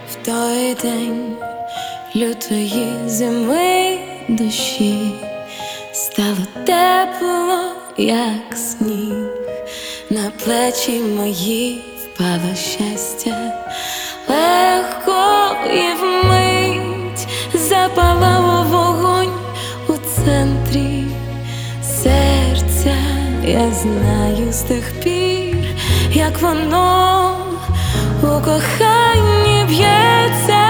в той день лютої зими душі стало тепло, як сніг, на плечі мої впало щастя, легко і вмить запалало вогонь у центрі серця. Я знаю з тих пір, як воно у коханні б'ється.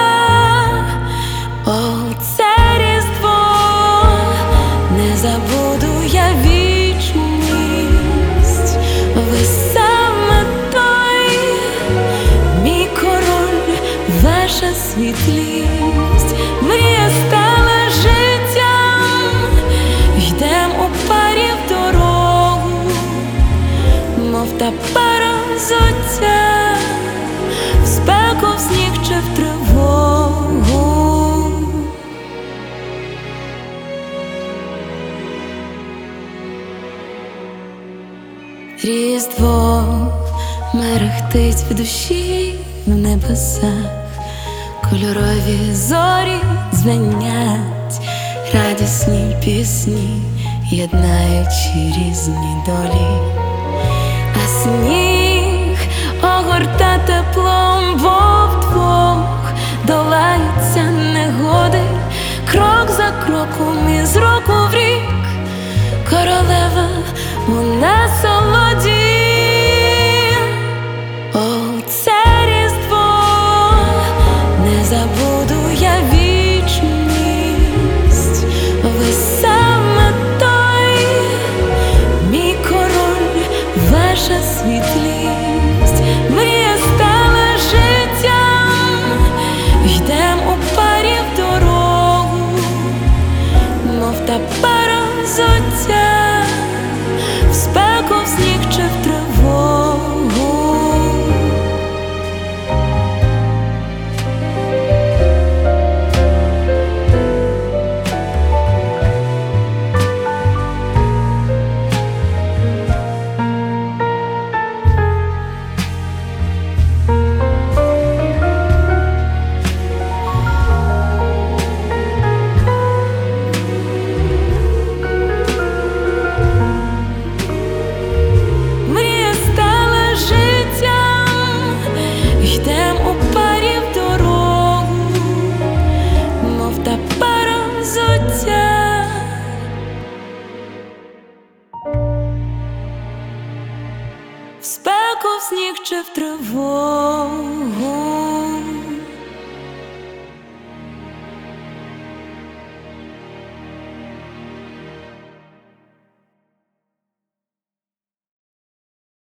О, це Різдво, не забуду я вічність. Ви саме той, мій король, ваша світлість. Мрія стала життям, йдем у парі в дорогу, мов та пара взуття, в спеку, в сніг чи в тривогу. Різдво мерехтить в душі, в небесах кольорові зорі дзвенять, радісні пісні, єднаючи різні долі. А сніг огорта теплом, бо вдвох долаються негоди, крок за кроком із року в рік. Королева у насолоді. О, це Різдво, не забуду я вічність. Ви саме той, мій король, ваша світлість. Мрія стала життям, йдем у парі в дорогу, мов та пара взуття, в спеку, в сніг чи в тривогу. В спеку, в сніг чи в тривогу.